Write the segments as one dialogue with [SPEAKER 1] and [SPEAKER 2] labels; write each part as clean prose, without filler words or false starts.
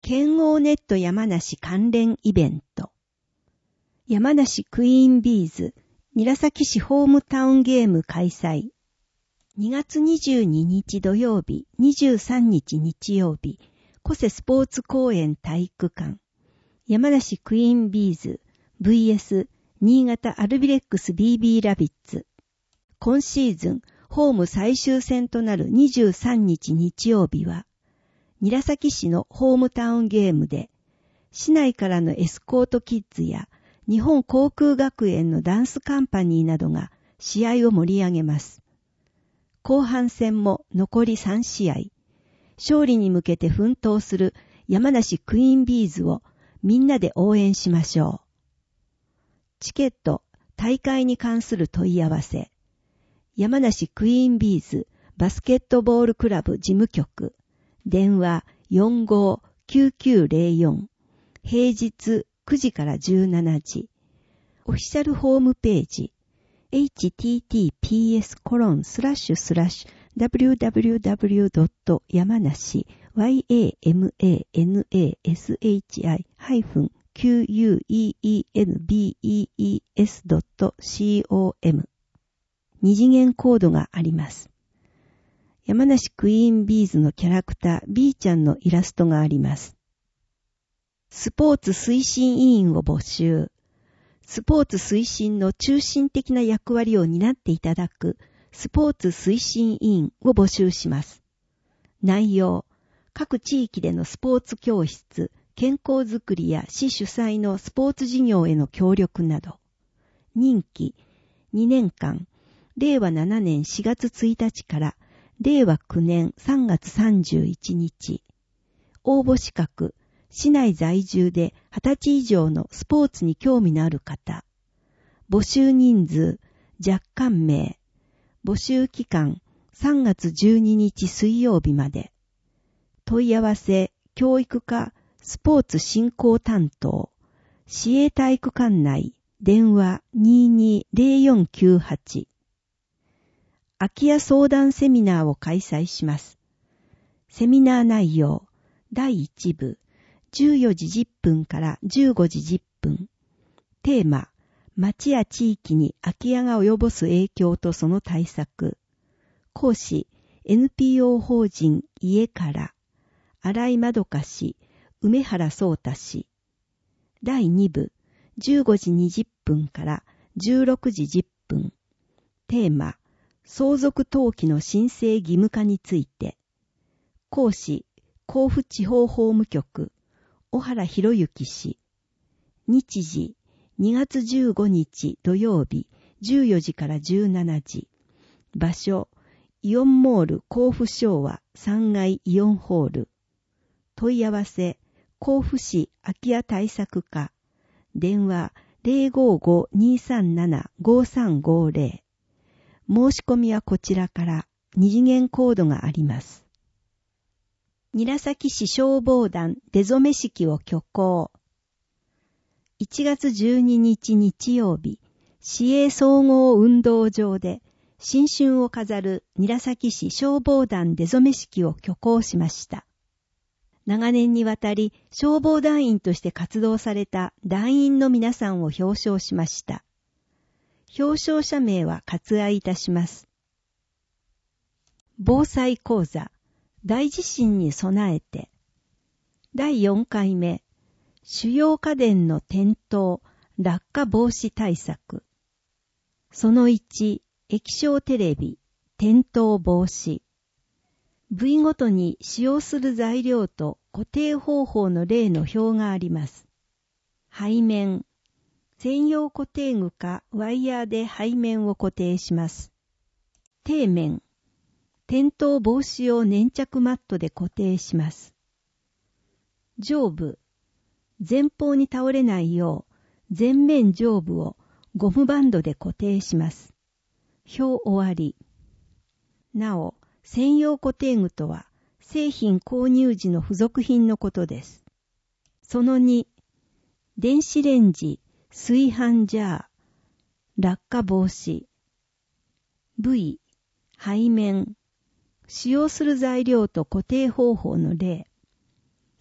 [SPEAKER 1] 剣王ネット山梨関連イベント。山梨クイーンビーズ、韮崎市ホームタウンゲーム開催。2月22日土曜日、23日日曜日、小瀬スポーツ公園体育館。山梨クイーンビーズ vs 新潟アルビレックス BB ラビッツ。今シーズン、ホーム最終戦となる23日日曜日は、韮崎市のホームタウンゲームで、市内からのエスコートキッズや日本航空学園のダンスカンパニーなどが試合を盛り上げます。後半戦も残り3試合。勝利に向けて奮闘する山梨クイーンビーズをみんなで応援しましょう。チケット、大会に関する問い合わせ。山梨クイーンビーズバスケットボールクラブ事務局。電話459904。平日9時から17時。オフィシャルホームページ。https://www.yamanashi-kueenbees.com 二次元コードがあります。山梨クイーンビーズのキャラクター B ちゃんのイラストがあります。スポーツ推進委員を募集。スポーツ推進の中心的な役割を担っていただくスポーツ推進委員を募集します。内容、各地域でのスポーツ教室、健康づくりや市主催のスポーツ事業への協力など。任期、2年間、令和7年4月1日から令和9年3月31日。応募資格、市内在住で20歳以上のスポーツに興味のある方。募集人数、若干名。募集期間、3月12日水曜日まで。問い合わせ、教育課、スポーツ振興担当。市営体育館内、電話220498。空き家相談セミナーを開催します。セミナー内容、第1部、14時10分から15時10分。テーマ、町や地域に空き家が及ぼす影響とその対策。講師、NPO 法人家から、新井まどか氏、梅原壮太氏。第2部、15時20分から16時10分。テーマ、相続登記の申請義務化について。講師、甲府地方法務局、小原博之氏。日時、2月15日土曜日、14時から17時。場所、イオンモール甲府昭和3階イオンホール。問い合わせ、甲府市空き家対策課。電話、055-237-5350。申し込みはこちらから二次元コードがあります。韮崎市消防団出初め式を挙行。1月12日日曜日、市営総合運動場で新春を飾る韮崎市消防団出初め式を挙行しました。長年にわたり消防団員として活動された団員の皆さんを表彰しました。表彰者名は割愛いたします。防災講座、大地震に備えて。第4回目、主要家電の転倒、落下防止対策。その1、液晶テレビ、転倒防止。部位ごとに使用する材料と固定方法の例の表があります。背面。専用固定具かワイヤーで背面を固定します。底面。転倒防止用粘着マットで固定します。上部。前方に倒れないよう前面上部をゴムバンドで固定します。表終わり。なお、専用固定具とは製品購入時の付属品のことです。その2、電子レンジ、炊飯ジャー、落下防止。部位、背面、使用する材料と固定方法の例。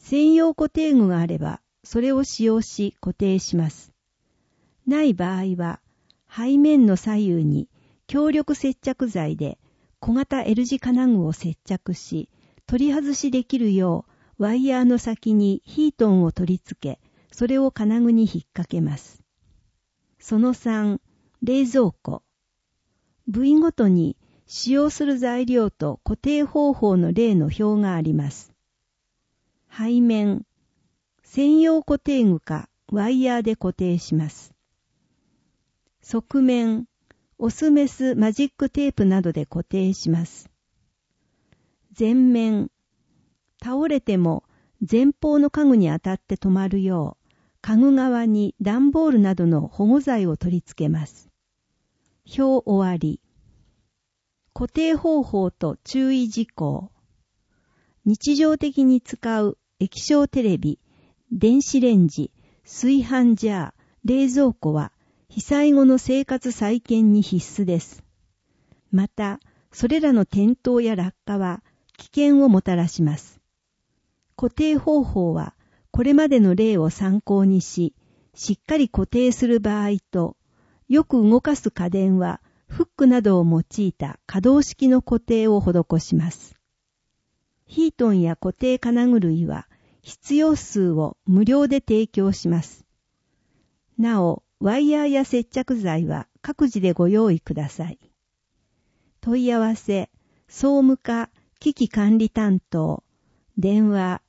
[SPEAKER 1] 専用固定具があれば、それを使用し固定します。ない場合は、背面の左右に強力接着剤で小型 L 字金具を接着し、取り外しできるようワイヤーの先にヒートンを取り付け、それを金具に引っ掛けます。その3、冷蔵庫。部位ごとに使用する材料と固定方法の例の表があります。背面、専用固定具かワイヤーで固定します。側面、オスメスマジックテープなどで固定します。前面、倒れても前方の家具に当たって止まるよう、家具側に段ボールなどの保護材を取り付けます。表終わり。固定方法と注意事項。日常的に使う液晶テレビ、電子レンジ、炊飯ジャー、冷蔵庫は被災後の生活再建に必須です。また、それらの転倒や落下は危険をもたらします。固定方法はこれまでの例を参考にし、しっかり固定する場合と、よく動かす家電はフックなどを用いた可動式の固定を施します。ヒートンや固定金具類は必要数を無料で提供します。なお、ワイヤーや接着剤は各自でご用意ください。問い合わせ、総務課機器管理担当、電話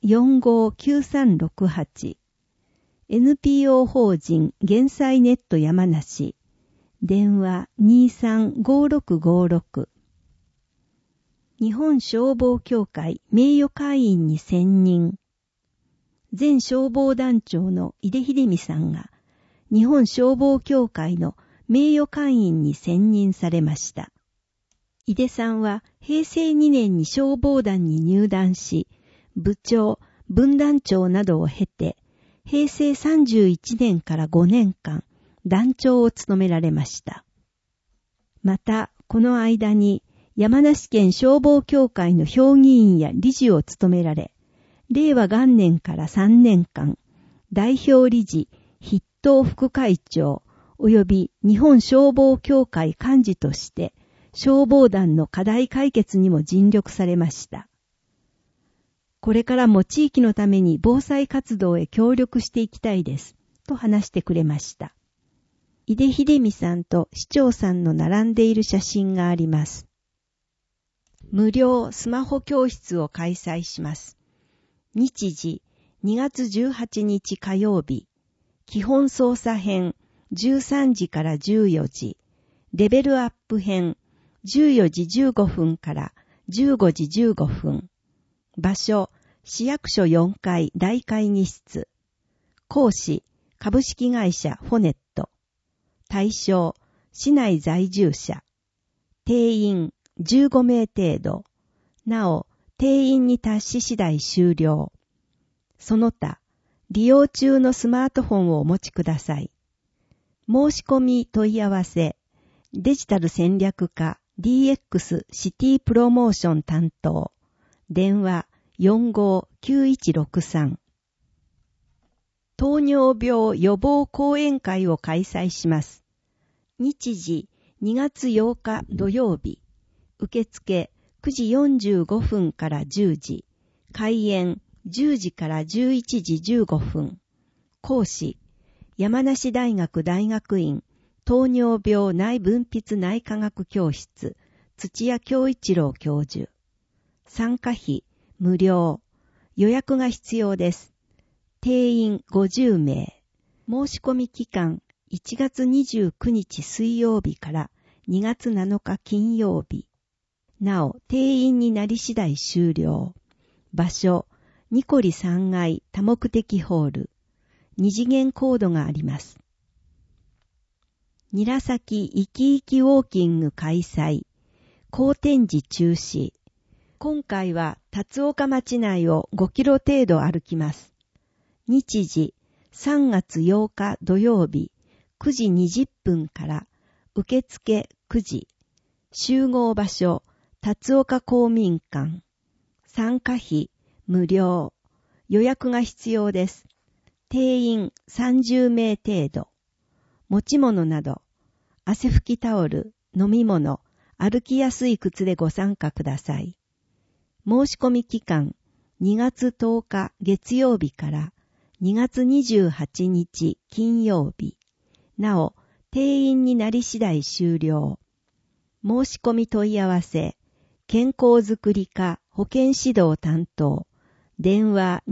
[SPEAKER 1] 459368、NPO 法人減災ネット山梨、電話235656。日本消防協会名誉会員に選任。前消防団長の井出秀美さんが日本消防協会の名誉会員に選任されました。井出さんは平成2年に消防団に入団し、部長、分団長などを経て、平成31年から5年間、団長を務められました。また、この間に、山梨県消防協会の評議員や理事を務められ、令和元年から3年間、代表理事、筆頭副会長、及び日本消防協会幹事として、消防団の課題解決にも尽力されました。これからも地域のために防災活動へ協力していきたいです、と話してくれました。井出秀美さんと市長さんの並んでいる写真があります。無料スマホ教室を開催します。日時2月18日火曜日、基本操作編13時から14時、レベルアップ編14時15分から15時15分。場所、市役所4階大会議室。講師、株式会社フォネット。対象、市内在住者。定員、15名程度。なお、定員に達し次第終了。その他、利用中のスマートフォンをお持ちください。申し込み問い合わせ、デジタル戦略課 DX シティプロモーション担当。電話459163。糖尿病予防講演会を開催します。日時2月8日土曜日。受付9時45分から10時。開演10時から11時15分。講師、山梨大学大学院糖尿病内分泌内科学教室、土屋京一郎教授。参加費、無料。予約が必要です。定員50名。申し込み期間、1月29日水曜日から2月7日金曜日。なお、定員になり次第終了。場所、ニコリ3階多目的ホール。2次元コードがあります。韮崎いきいきウォーキング開催。好展示中止。今回は辰岡町内を5キロ程度歩きます。日時3月8日土曜日9時20分から受付9時。集合場所辰岡公民館。参加費無料。 予約が必要です。定員30名程度。持ち物など、汗拭きタオル、飲み物、歩きやすい靴でご参加ください。申し込み期間、2月10日月曜日から2月28日金曜日。なお、定員になり次第終了。申し込み問い合わせ、健康づくり課保健指導担当、電話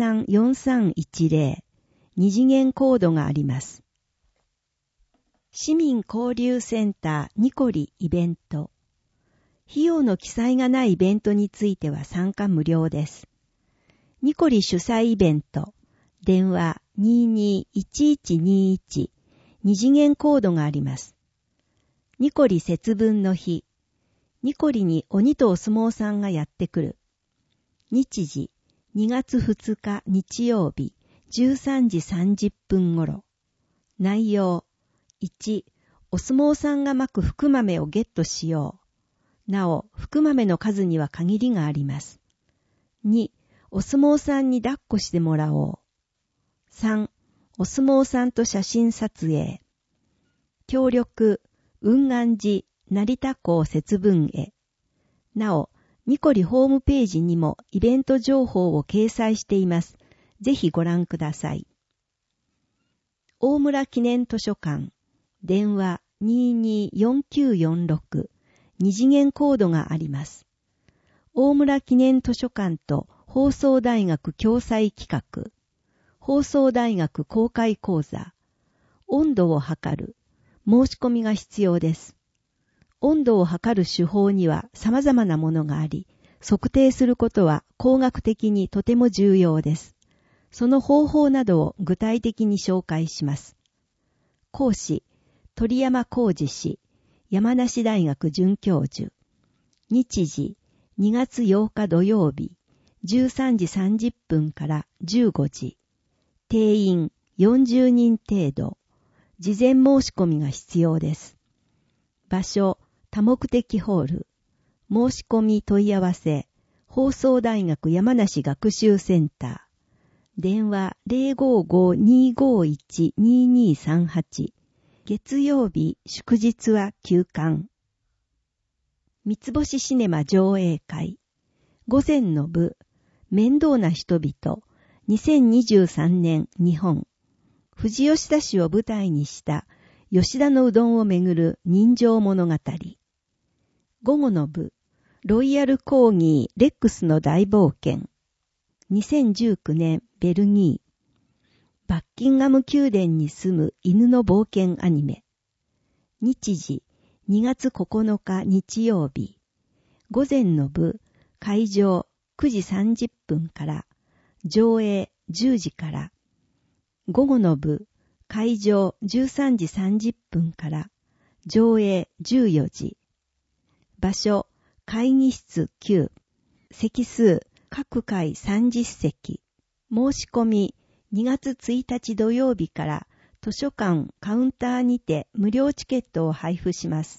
[SPEAKER 1] 234310、二次元コードがあります。市民交流センターニコリイベント。費用の記載がないイベントについては参加無料です。ニコリ主催イベント、電話 221121、二次元コードがあります。ニコリ節分の日、ニコリに鬼とお相撲さんがやってくる。日時、2月2日日曜日、13時30分頃。内容、1、お相撲さんがまく福豆をゲットしよう。なお、福豆の数には限りがあります。2、お相撲さんに抱っこしてもらおう。3、お相撲さんと写真撮影。協力、雲安寺、成田港節分へ。なお、ニコリホームページにもイベント情報を掲載しています。ぜひご覧ください。大村記念図書館、電話224946、二次元コードがあります。大村記念図書館と放送大学共催企画、放送大学公開講座、温度を測る、申し込みが必要です。温度を測る手法には様々なものがあり、測定することは工学的にとても重要です。その方法などを具体的に紹介します。講師、鳥山浩二氏、山梨大学准教授。日時、2月8日土曜日、13時30分から15時。定員40人程度。事前申し込みが必要です。場所、多目的ホール。申し込み問い合わせ、放送大学山梨学習センター。電話 055-251-2238。月曜日、祝日は休館。三つ星シネマ上映会。午前の部、面倒な人々。2023年日本。富士吉田市を舞台にした吉田のうどんをめぐる人情物語。午後の部、ロイヤルコーギーレックスの大冒険。2019年ベルギー。バッキンガム宮殿に住む犬の冒険アニメ。日時、2月9日日曜日。午前の部、会場9時30分から、上映10時から。午後の部、会場13時30分から、上映14時。場所、会議室9。席数、各回30席。申し込み、2月1日土曜日から図書館カウンターにて無料チケットを配布します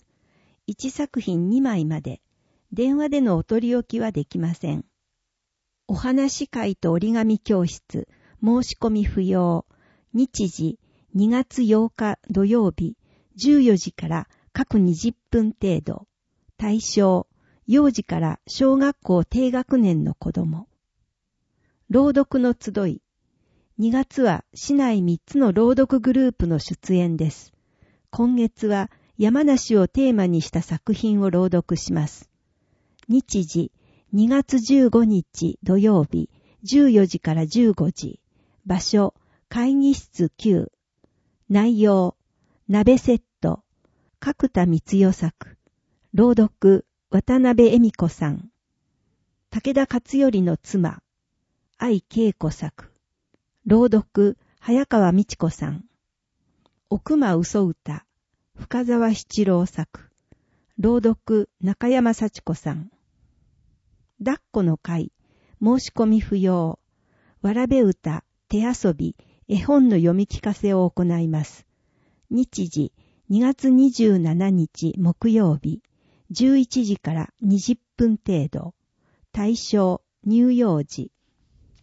[SPEAKER 1] 。1作品2枚まで。電話でのお取り置きはできません。お話会と折り紙教室、申し込み不要。日時、2月8日土曜日、14時から各20分程度。対象、幼児から小学校低学年の子供。朗読の集い。2月は市内3つの朗読グループの出演です。今月は山梨をテーマにした作品を朗読します。日時、2月15日土曜日、14時から15時。場所、会議室9。内容、鍋セット。角田光代作。朗読、渡辺恵美子さん。武田勝頼の妻。愛恵子作。朗読、早川美智子さん。奥間嘘歌。深沢七郎作。朗読、中山幸子さん。抱っこの会。申し込み不要。わらべ歌、手遊び、絵本の読み聞かせを行います。日時、2月27日木曜日、11時から20分程度。対象、乳幼児。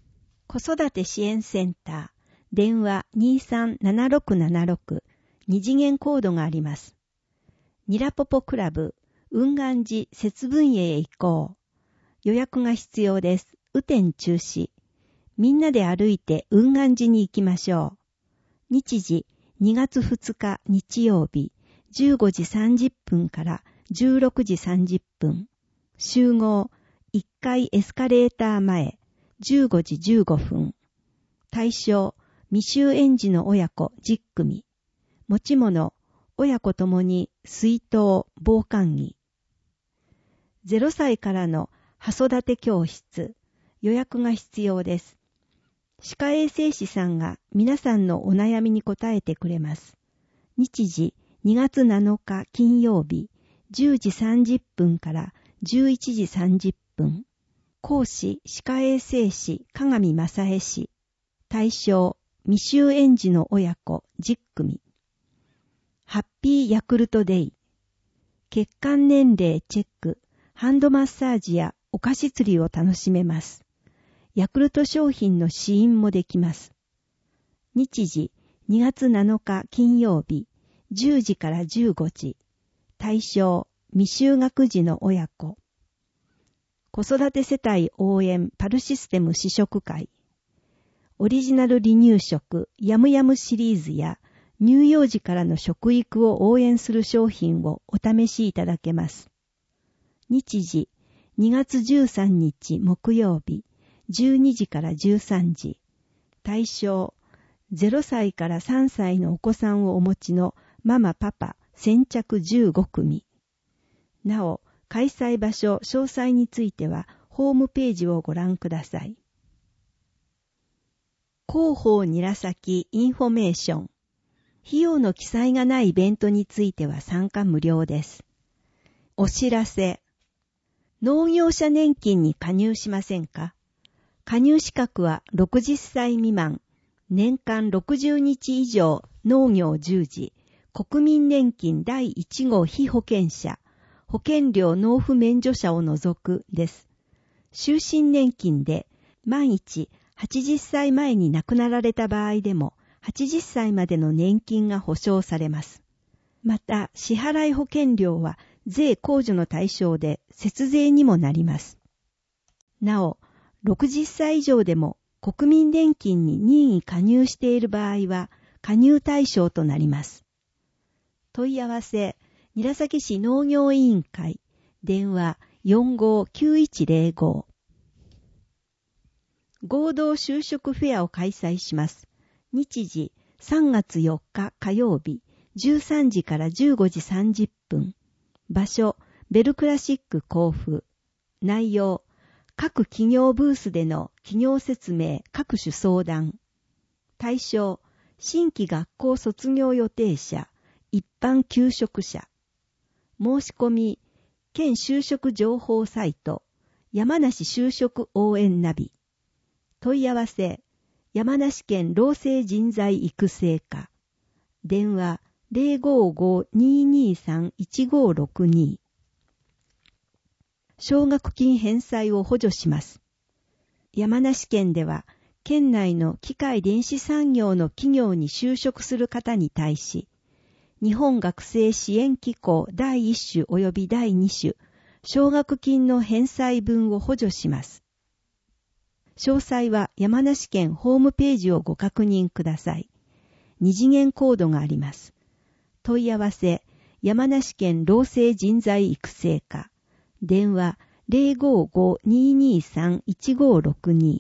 [SPEAKER 1] 子育て支援センター、電話 237676、二次元コードがあります。ニラポポクラブ、雲岩寺節分営へ行こう。予約が必要です。雨天中止。みんなで歩いて雲岩寺に行きましょう。日時、2月2日日曜日、15時30分から16時30分。集合、1階エスカレーター前、15時15分。対象、未就園児の親子10組。持ち物、親子ともに水筒、防寒着。0歳からの子育て教室。予約が必要です。歯科衛生士さんが皆さんのお悩みに答えてくれます。日時、2月7日金曜日、10時30分から11時30分。講師、歯科衛生士、鏡正恵氏。対象、未就園児の親子10組。ハッピーヤクルトデイ。血管年齢チェック、ハンドマッサージやお菓子釣りを楽しめます。ヤクルト商品の試飲もできます。日時、2月7日金曜日、10時から15時。対象、未就学児の親子。子育て世帯応援パルシステム試食会。オリジナル離乳食ヤムヤムシリーズや乳幼児からの食育を応援する商品をお試しいただけます。日時、2月13日木曜日、12時から13時。対象、0歳から3歳のお子さんをお持ちのママパパ先着15組。なお、開催場所詳細についてはホームページをご覧ください。広報韮崎インフォメーション。費用の記載がないイベントについては参加無料です。お知らせ。農業者年金に加入しませんか？加入資格は60歳未満、年間60日以上農業従事、国民年金第1号被保険者、保険料納付免除者を除くです。終身年金で万一80歳前に亡くなられた場合でも80歳までの年金が保障されます。また支払い保険料は税控除の対象で節税にもなります。なお、60歳以上でも国民年金に任意加入している場合は加入対象となります。問い合わせ、韮崎市農業委員会、電話 459105。合同就職フェアを開催します。日時、3月4日火曜日、13時から15時30分。場所、ベルクラシック甲府。内容、各企業ブースでの企業説明、各種相談。対象、新規学校卒業予定者、一般求職者。申し込み、県就職情報サイト、山梨就職応援ナビ。問い合わせ、山梨県労政人材育成課。電話、055-223-1562。奨学金返済を補助します。山梨県では、県内の機械電子産業の企業に就職する方に対し、日本学生支援機構第1種及び第2種、奨学金の返済分を補助します。詳細は山梨県ホームページをご確認ください。二次元コードがあります。問い合わせ、山梨県労政人材育成課。電話 055-223-1562。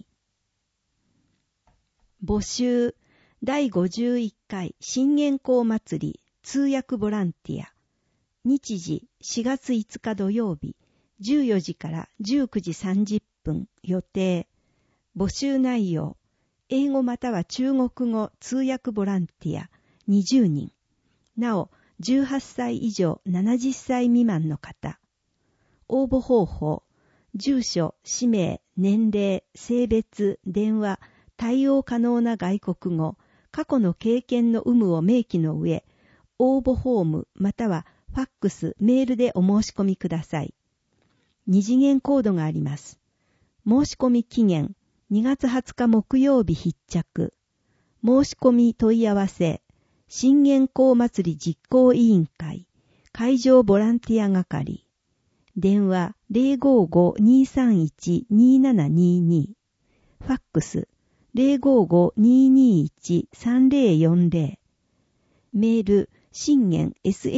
[SPEAKER 1] 募集、第51回新元号祭り通訳ボランティア。日時4月5日土曜日、14時から19時30分予定。募集内容、英語または中国語通訳ボランティア20人。なお、18歳以上70歳未満の方。応募方法、住所、氏名、年齢、性別、電話、対応可能な外国語、過去の経験の有無を明記の上、応募フォームまたはファックス、メールでお申し込みください。二次元コードがあります。申し込み期限、 2月20日木曜日必着。申し込み問い合わせ。信玄公祭り実行委員会。会場ボランティア係。電話 055-231-2722。ファックス 055-221-3040。メール信玄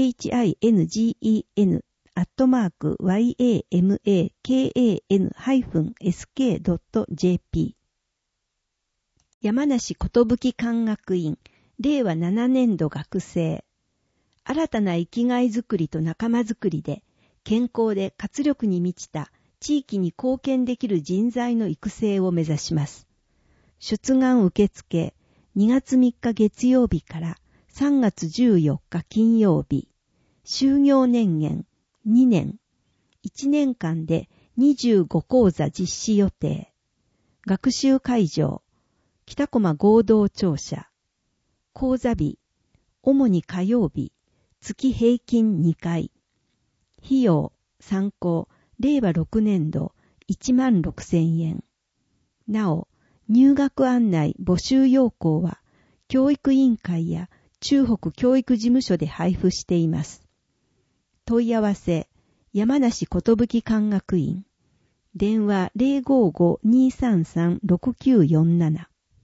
[SPEAKER 1] shingen-yamakan-sk.jp 山梨寿管学院令和7年度学生新たな生きがいづくりと仲間づくりで健康で活力に満ちた地域に貢献できる人材の育成を目指します。出願受付2月3日月曜日から3月14日金曜日。就業年限2年。1年間で25講座実施予定。学習会場。北駒合同庁舎。講座日。主に火曜日。月平均2回。費用。参考。令和6年度16,000円。なお、入学案内募集要項は、教育委員会や中北教育事務所で配布しています。問い合わせ、山梨寿管学院。電話 055-233-6947。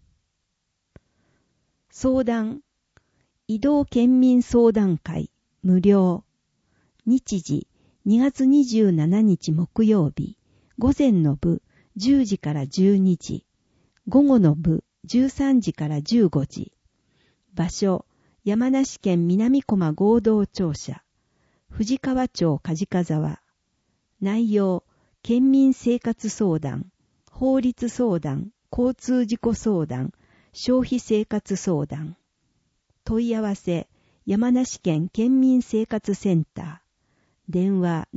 [SPEAKER 1] 相談、移動県民相談会、無料。日時、2月27日木曜日、午前の部10時から12時、午後の部13時から15時。場所、山梨県南駒合同庁舎、藤川町梶沢。内容、県民生活相談、法律相談、交通事故相談、消費生活相談。問い合わせ、山梨県県民生活センター。電話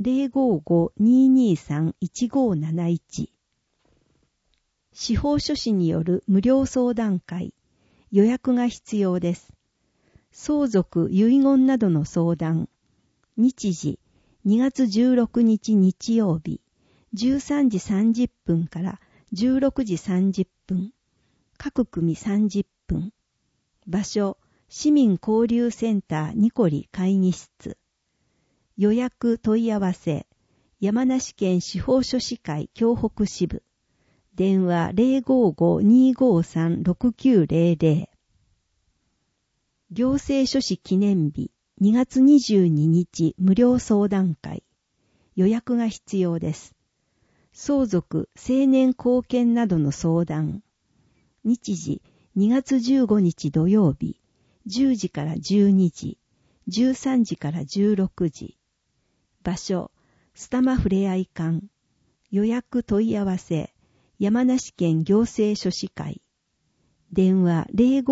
[SPEAKER 1] 055-223-1571。司法書士による無料相談会。予約が必要です。相続・遺言などの相談。日時、2月16日日曜日、13時30分から16時30分。各組30分。場所、市民交流センターニコリ会議室。予約問い合わせ、山梨県司法書士会京北支部。電話 055-253-6900。行政書士記念日2月22日無料相談会。予約が必要です。相続、成年後見などの相談。日時2月15日土曜日、10時から12時、13時から16時。場所、スタマふれあい館。予約問い合わせ、山梨県行政書士会。電話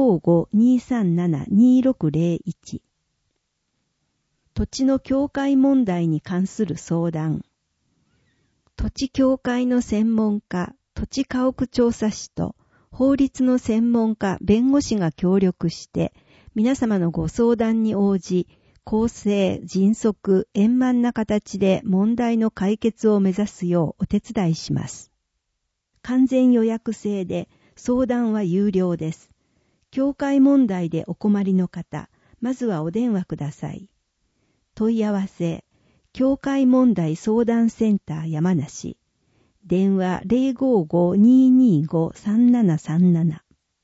[SPEAKER 1] 055-237-2601。土地の境界問題に関する相談。土地境界の専門家、土地家屋調査士と法律の専門家、弁護士が協力して、皆様のご相談に応じ、公正、迅速、円満な形で問題の解決を目指すようお手伝いします。完全予約制で、相談は有料です。境界問題でお困りの方、まずはお電話ください。問い合わせ、境界問題相談センター山梨。電話 055-225-3737。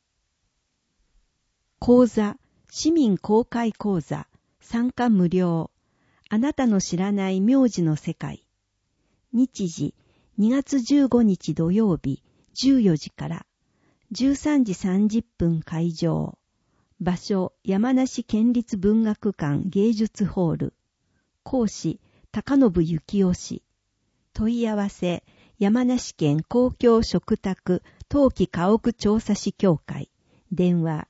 [SPEAKER 1] 講座、市民公開講座、参加無料。あなたの知らない名字の世界。日時、2月15日土曜日、14時から。13時30分会場。場所、山梨県立文学館芸術ホール。講師、高信幸雄氏。問い合わせ、山梨県公共嘱託登記家屋調査士協会。電話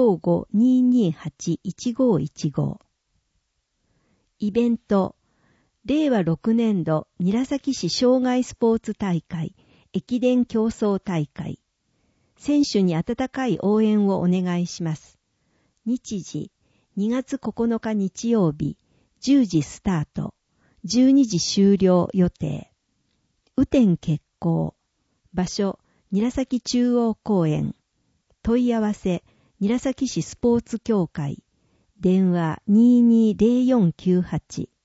[SPEAKER 1] 055-228-1515。イベント、令和6年度韮崎市障害スポーツ大会、駅伝競争大会。選手に温かい応援をお願いします。日時、2月9日日曜日、10時スタート、12時終了予定。雨天決行。場所、 韮崎中央公園。問い合わせ、韮崎市スポーツ協会。電話220498。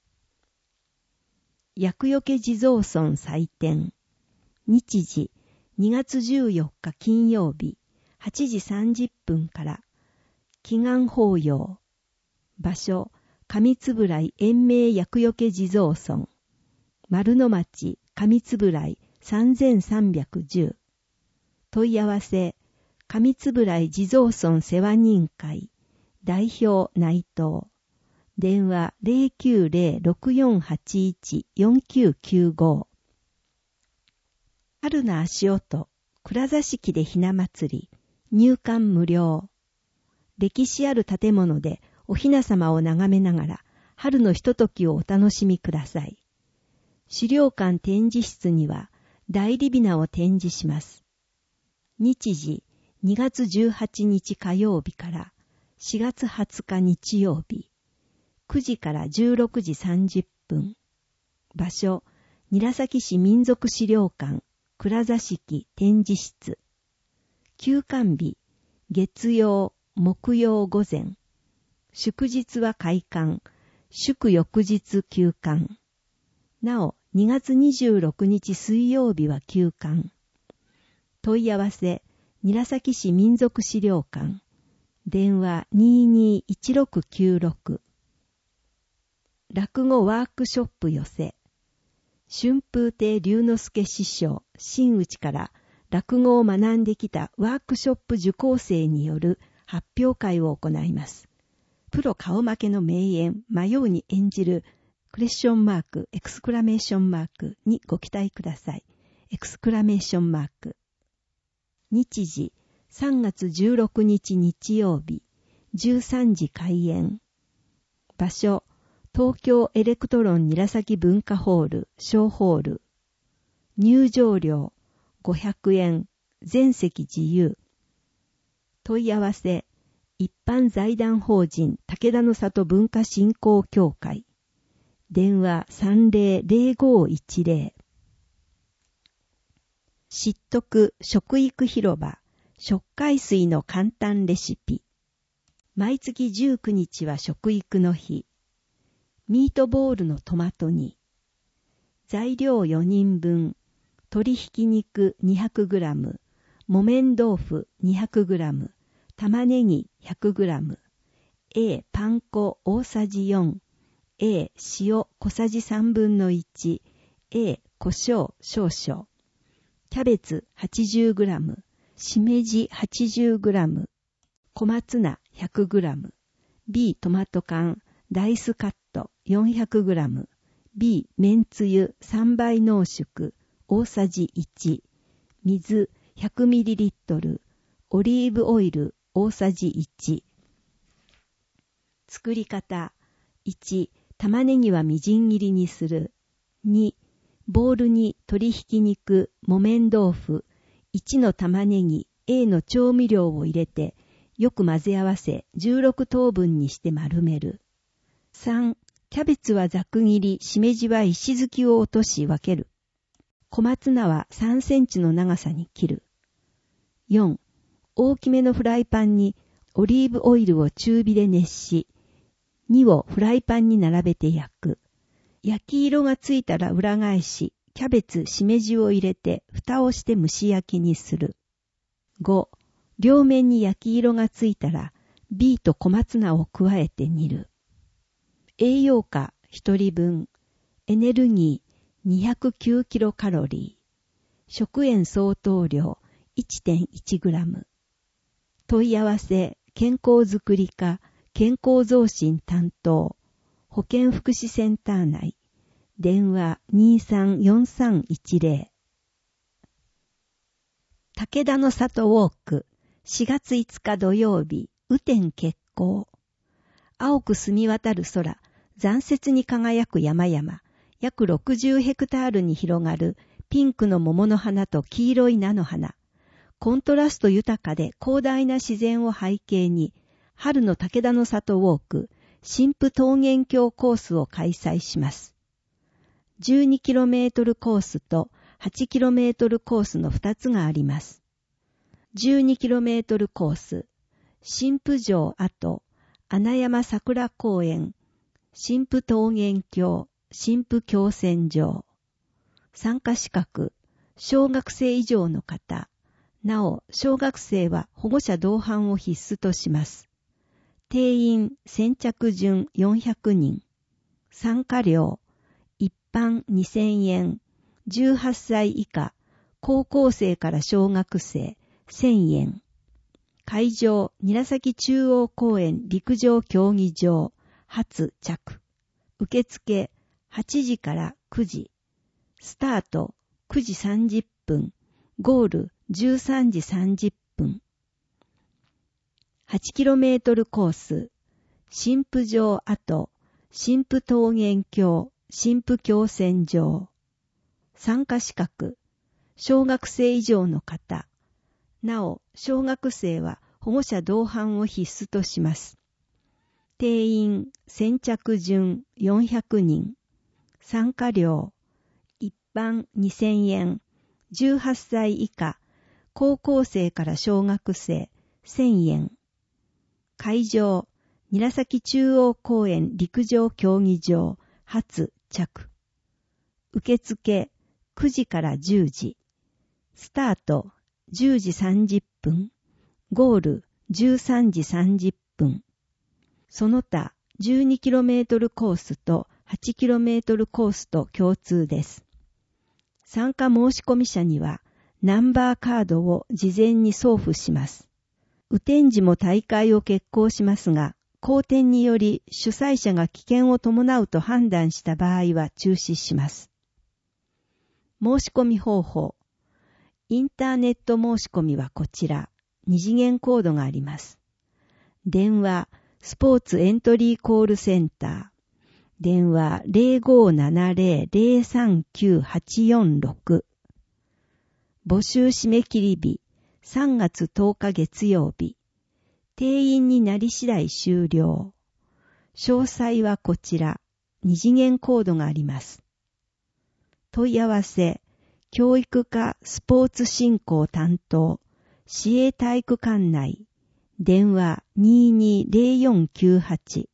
[SPEAKER 1] 厄除け地蔵村祭典。日時、2月14日金曜日、8時30分から。祈願法要。場所、上円井延命厄除け地蔵村。丸の町上円井3310。問い合わせ、上円井地蔵村世話人会。代表内藤。電話 090-6481-4995。春の足音、蔵座敷でひな祭り。入館無料。歴史ある建物でおひな様を眺めながら春のひとときをお楽しみください。資料館展示室には大理雛を展示します。日時2月18日火曜日から4月20日日曜日、9時から16時30分。場所、韮崎市民族資料館蔵座敷展示室。休館日、月曜、木曜午前。祝日は開館、祝翌日休館。なお、2月26日水曜日は休館。問い合わせ、韮崎市民族資料館。電話221696。落語ワークショップ寄せ。春風亭龍之介師匠、真打から落語を学んできたワークショップ受講生による発表会を行います。プロ顔負けの名演、迷うに演じるクレッションマーク、エクスクラメーションマークにご期待ください。エクスクラメーションマーク。日時、3月16日日曜日、13時開演。場所、東京エレクトロン韮崎文化ホール、小ホール。入場料、500円、全席自由。問い合わせ、一般財団法人武田の里文化振興協会。電話300510。知得食育広場、食海水の簡単レシピ。毎月19日は食育の日。ミートボールのトマト煮。材料4人分。鶏ひき肉 200g、木綿豆腐 200g、玉ねぎ 100g、A パン粉大さじ4、A 塩小さじ3分の1、A 胡椒少々、キャベツ 80g、しめじ 80g、小松菜 100g、B トマト缶ダイスカット 400g、B めんつゆ3倍濃縮大さじ1、水 100ml、オリーブオイル大さじ1。作り方。1、玉ねぎはみじん切りにする。2、ボウルに鶏ひき肉、木綿豆腐、1の玉ねぎ、A の調味料を入れて、よく混ぜ合わせ16等分にして丸める。3、キャベツはざく切り、しめじは石突きを落とし分ける。小松菜は3センチの長さに切る。4、大きめのフライパンにオリーブオイルを中火で熱し、2をフライパンに並べて焼く。焼き色がついたら裏返し、キャベツ、しめじを入れて蓋をして蒸し焼きにする。5、両面に焼き色がついたら B と小松菜を加えて煮る。栄養価1人分、エネルギー209キロカロリー、食塩相当量 1.1g。問い合わせ、健康づくり課、健康増進担当、保健福祉センター内、電話234310。武田の里ウォーク、4月5日土曜日、雨天決行。青く澄み渡る空、残雪に輝く山々、約60ヘクタールに広がるピンクの桃の花と黄色い菜の花。コントラスト豊かで広大な自然を背景に、春の武田の里ウォーク、新府桃源郷コースを開催します。12km コースと8km コースの2つがあります。 12km コース、新府城跡、穴山桜公園、新府桃源郷、新府共選場。参加資格、小学生以上の方。なお、小学生は保護者同伴を必須とします。定員先着順400人。参加料、一般2000円。18歳以下、高校生から小学生1000円。会場、韮崎中央公園陸上競技場、発着。受付、8時から9時。スタート、9時30分。ゴール、13時30分。8km コース、新府城跡、新府桃源郷、新府共選場。参加資格、小学生以上の方。なお、小学生は保護者同伴を必須とします。定員先着順400人。参加料、一般2000円。18歳以下、高校生から小学生1000円。会場、韮崎中央公園陸上競技場、発着。受付、9時から10時。スタート、10時30分。ゴール、13時30分。その他、12km コースと8km コースと共通です。参加申し込み者には、ナンバーカードを事前に送付します。雨天時も大会を決行しますが、荒天により主催者が危険を伴うと判断した場合は中止します。申し込み方法。インターネット申し込みはこちら。2次元コードがあります。電話、スポーツエントリーコールセンター。電話 0570-039-846。募集締め切り日3月10日月曜日。定員になり次第終了。詳細はこちら。2次元コードがあります。問い合わせ、教育課スポーツ振興担当、市営体育館内。電話220498。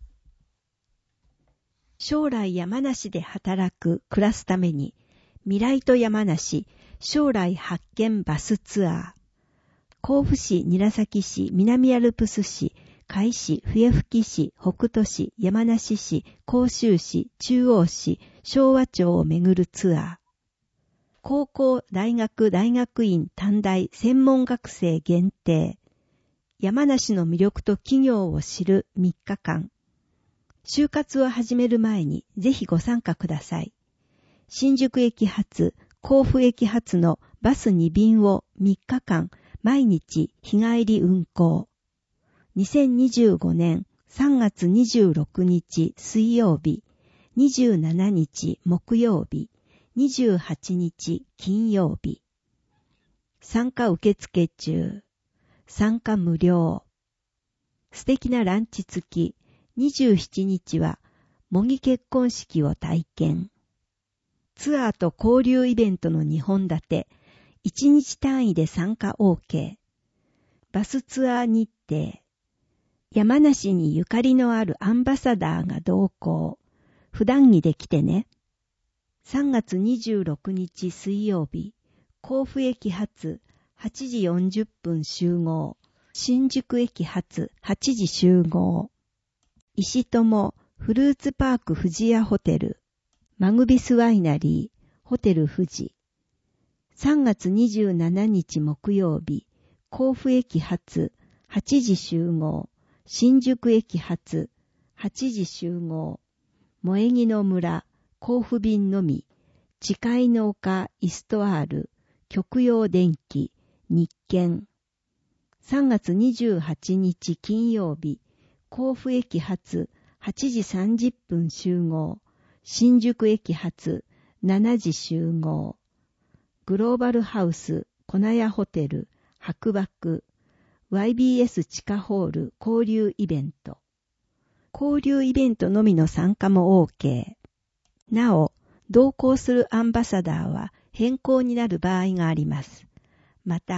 [SPEAKER 1] 将来山梨で働く暮らすために未来と山梨将来発見バスツアー。甲府市、韮崎市、南アルプス市、甲斐市、笛吹市、北斗市、山梨市、甲州市、中央市、昭和町を巡るツアー。高校、大学、大学院、短大、専門学生限定。山梨の魅力と企業を知る3日間。就活を始める前にぜひご参加ください。新宿駅発、甲府駅発のバス2便を3日間、毎日日帰り運行。2025年3月26日水曜日、27日木曜日、28日金曜日。参加受付中。参加無料。素敵なランチ付き。27日は模擬結婚式を体験。ツアーと交流イベントの2本立て。1日単位で参加 OK。バスツアー日程。山梨にゆかりのあるアンバサダーが同行。普段着で来てね。3月26日水曜日。甲府駅発8時40分集合。新宿駅発8時集合。石友フルーツパーク富士屋ホテル。マグビスワイナリー。ホテル富士。3月27日木曜日。甲府駅発8時集合。新宿駅発8時集合。萌木の村。甲府便のみ。地海農家イストアール。極陽電機。日券。3月28日金曜日。甲府駅発8時30分集合。新宿駅発7時集合。グローバルハウス、コナヤホテル、白瀑、YBS 地下ホール交流イベント。交流イベントのみの参加も OK。なお、同行するアンバサダーは変更になる場合があります。また、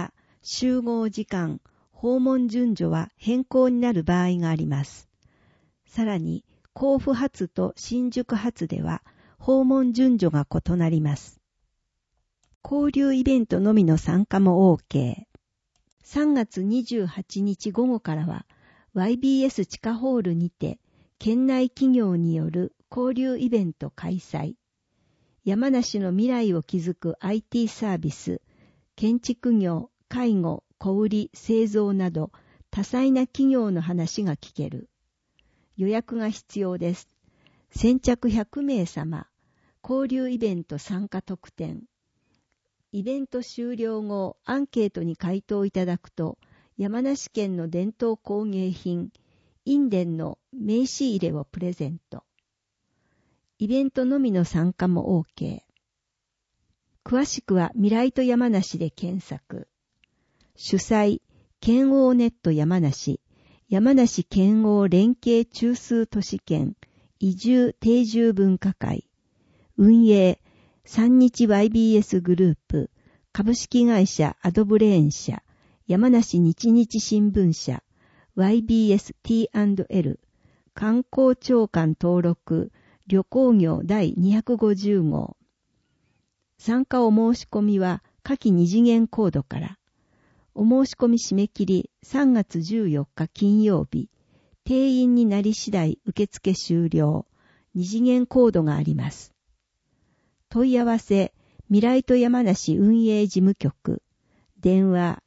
[SPEAKER 1] 集合時間、訪問順序は変更になる場合があります。さらに、甲府発と新宿発では訪問順序が異なります。交流イベントのみの参加も OK。3月28日午後からは YBS 地下ホールにて県内企業による交流イベント開催。山梨の未来を築く IT サービス、建築業、介護、小売、製造など多彩な企業の話が聞ける。予約が必要です。先着100名様。交流イベント参加特典。イベント終了後、アンケートに回答いただくと、山梨県の伝統工芸品、印伝の名刺入れをプレゼント。イベントのみの参加も OK。詳しくは未来と山梨で検索。主催、県央ネット山梨、山梨県央連携中枢都市圏移住定住文化会。運営、三日 YBS グループ、株式会社アドブレーン社、山梨日日新聞社、YBS T&L、観光庁間登録、旅行業第250号。参加お申し込みは下記二次元コードから。お申し込み締め切り3月14日金曜日。定員になり次第受付終了。二次元コードがあります。問い合わせ、未来と山梨運営事務局。電話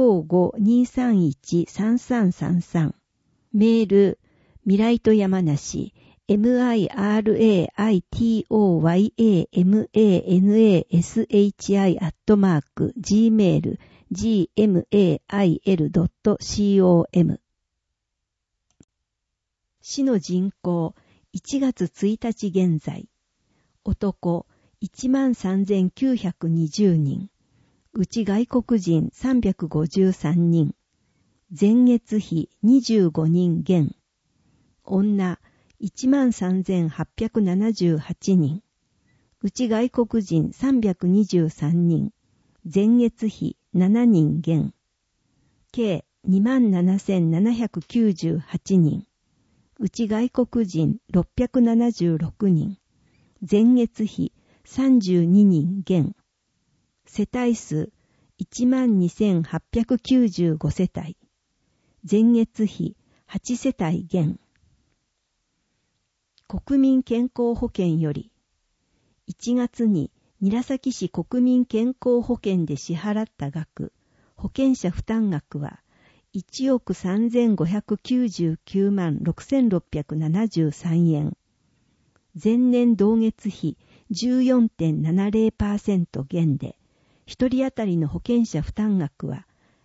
[SPEAKER 1] 055-231-3333。メール、未来と山梨、miraitoyamanashi@gmail.com。市の人口、1月1日現在。男、13,920人。うち外国人353人。前月比25人減。女、13,878人。うち外国人323人。前月比7人減。計 27,798 人。うち外国人676人。前月比32人減。世帯数 12,895 世帯。前月比8世帯減。国民健康保険より、1月に韮崎市国民健康保険で支払った額、保険者負担額は、1億 3,599 万 6,673 円。前年同月比 14.70% 減で、一人当たりの保険者負担額は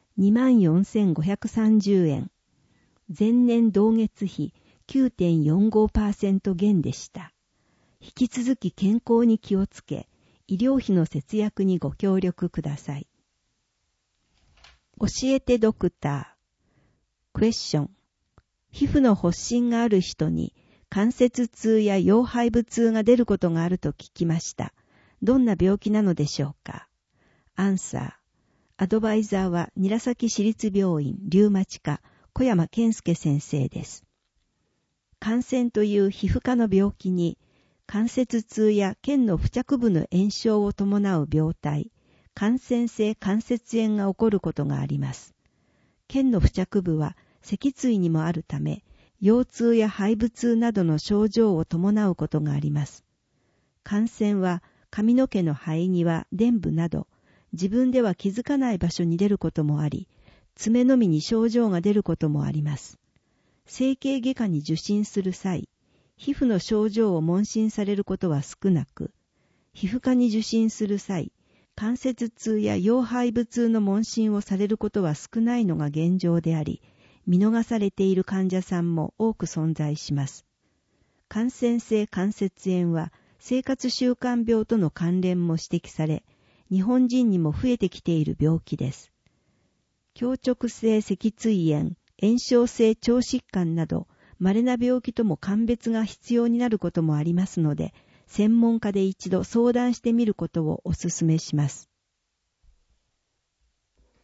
[SPEAKER 1] 24,530 円。前年同月比 9.45% 減でした。引き続き健康に気をつけ、医療費の節約にご協力ください。教えてドクター。クエスチョン。皮膚の発疹がある人に関節痛や腰背部痛が出ることがあると聞きました。どんな病気なのでしょうか。アンサー。アドバイザーは韮崎市立病院リュウマチ科小山健介先生です。汗腺という皮膚科の病気に関節痛や腱の付着部の炎症を伴う病態、感染性関節炎が起こることがあります。腱の付着部は脊椎にもあるため、腰痛や背部痛などの症状を伴うことがあります。汗腺は髪の毛の生え際、臀部など、自分では気づかない場所に出ることもあり、爪のみに症状が出ることもあります。整形外科に受診する際、皮膚の症状を問診されることは少なく、皮膚科に受診する際、関節痛や腰背部痛の問診をされることは少ないのが現状であり、見逃されている患者さんも多く存在します。感染性関節炎は生活習慣病との関連も指摘され、日本人にも増えてきている病気です。強直性脊椎炎、炎症性腸疾患など、稀な病気とも鑑別が必要になることもありますので、専門家で一度相談してみることをお勧めします。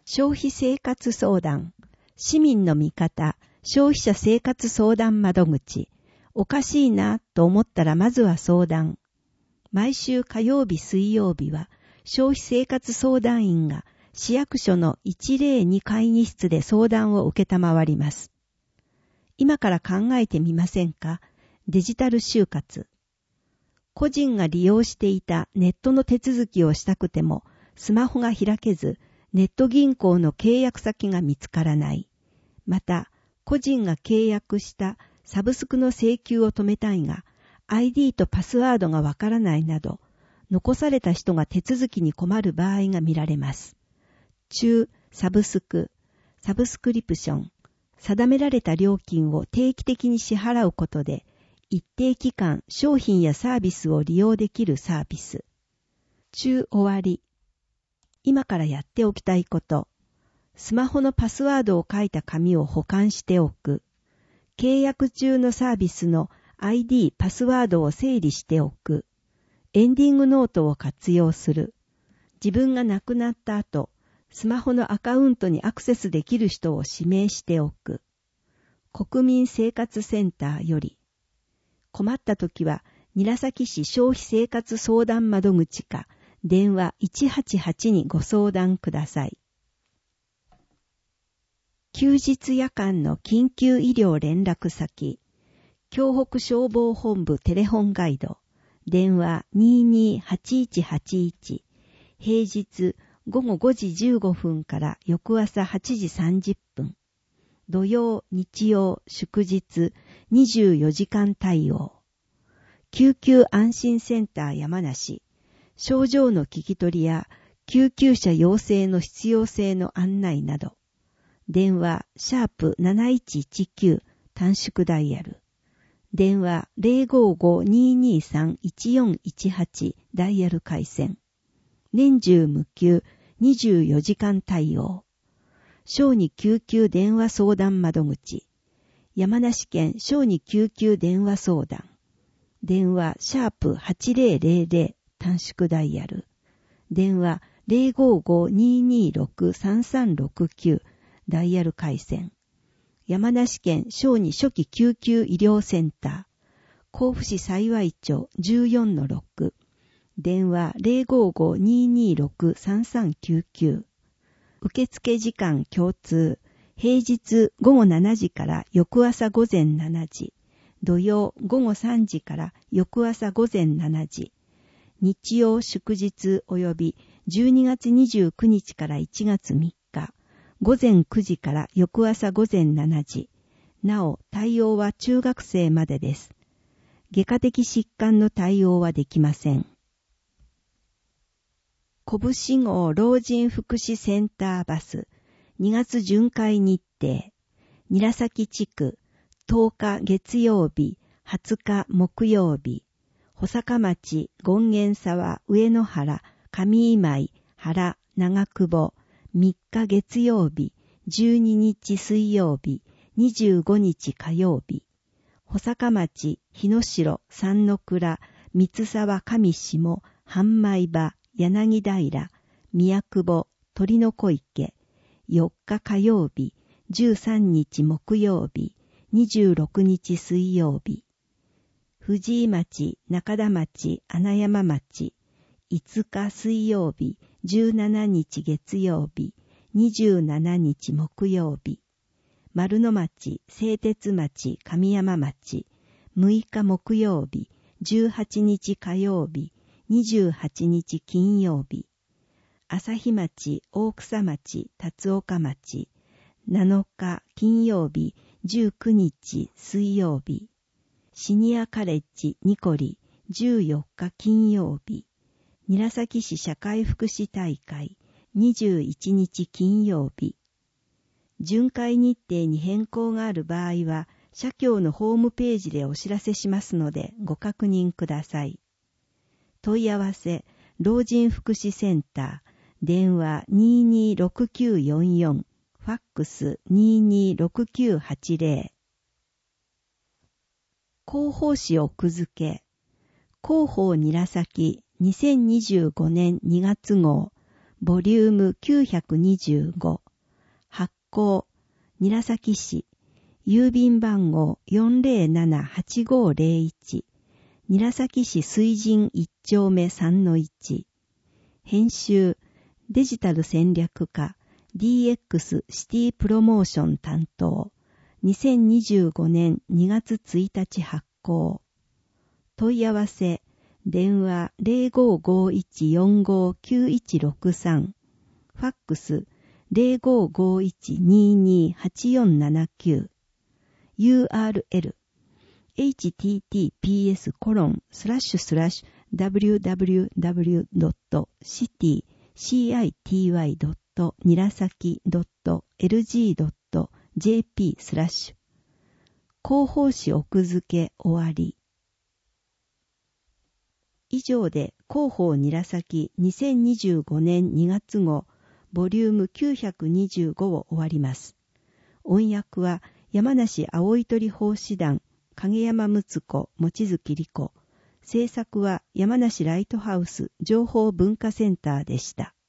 [SPEAKER 1] 消費生活相談、市民の味方、消費者生活相談窓口。おかしいなと思ったらまずは相談。毎週火曜日水曜日は消費生活相談員が市役所の102会議室で相談を受けたまわります。今から考えてみませんか？デジタル就活。個人が利用していたネットの手続きをしたくてもスマホが開けず、ネット銀行の契約先が見つからない。また、個人が契約したサブスクの請求を止めたいが、ID とパスワードがわからないなど、残された人が手続きに困る場合が見られます。サブスク、サブスクリプション、定められた料金を定期的に支払うことで、一定期間商品やサービスを利用できるサービス。終わり。今からやっておきたいこと。スマホのパスワードを書いた紙を保管しておく。契約中のサービスの ID、パスワードを整理しておく。エンディングノートを活用する。自分が亡くなった後、スマホのアカウントにアクセスできる人を指名しておく。国民生活センターより。困ったときは、韮崎市消費生活相談窓口か、電話188にご相談ください。休日夜間の緊急医療連絡先、京北消防本部テレホンガイド、電話228181、平日午後5時15分から翌朝8時30分、土曜、日曜、祝日24時間対応、救急安心センター山梨、症状の聞き取りや救急車要請の必要性の案内など、電話#7119短縮ダイヤル、電話055-223-1418ダイヤル回線、年中無休24時間対応、小児救急電話相談窓口、山梨県小児救急電話相談、電話#8000短縮ダイヤル、電話055-226-3369ダイヤル回線、山梨県小児初期救急医療センター、甲府市幸町 14-6、電話055-226-3399、受付時間共通、平日午後7時から翌朝午前7時、土曜午後3時から翌朝午前7時、日曜祝日及び12月29日から1月3日、午前9時から翌朝午前7時。なお、対応は中学生までです。外科的疾患の対応はできません。拳号老人福祉センターバス、2月巡回日程、韮崎地区、10日月曜日、20日木曜日、保坂町、権現沢、上野原、上今井、原、長久保、3日月曜日、12日水曜日、25日火曜日、保坂町、日野城、三の倉、三沢上下、半米場、柳平、宮久保、鳥の小池、4日火曜日、13日木曜日、26日水曜日、藤井町、中田町、穴山町、5日水曜日、17日月曜日、27日木曜日、丸の町、製鉄町、上山町、6日木曜日、18日火曜日、28日金曜日、朝日町、大草町、辰岡町、7日金曜日、19日水曜日、シニアカレッジニコリ、14日金曜日、韮崎市社会福祉大会、21日金曜日。巡回日程に変更がある場合は、社協のホームページでお知らせしますのでご確認ください。問い合わせ、老人福祉センター、電話226944、ファックス226980。広報誌奥付け、広報韮崎2025年2月号、 ボリューム925、発行、韮崎市、郵便番号 407-8501、韮崎市水神1丁目 3-1、編集、デジタル戦略課、DX シティプロモーション担当、2025年2月1日発行。問い合わせ、電話 0551459163、ファックス 0551228479、URL https://www.city.nirasaki.lg.jp/ 広報誌奥付け終わり。以上で広報韮崎2025年2月号ボリューム925を終わります。音訳は山梨青い鳥奉仕団影山睦子望月理子、制作は山梨ライトハウス情報文化センターでした。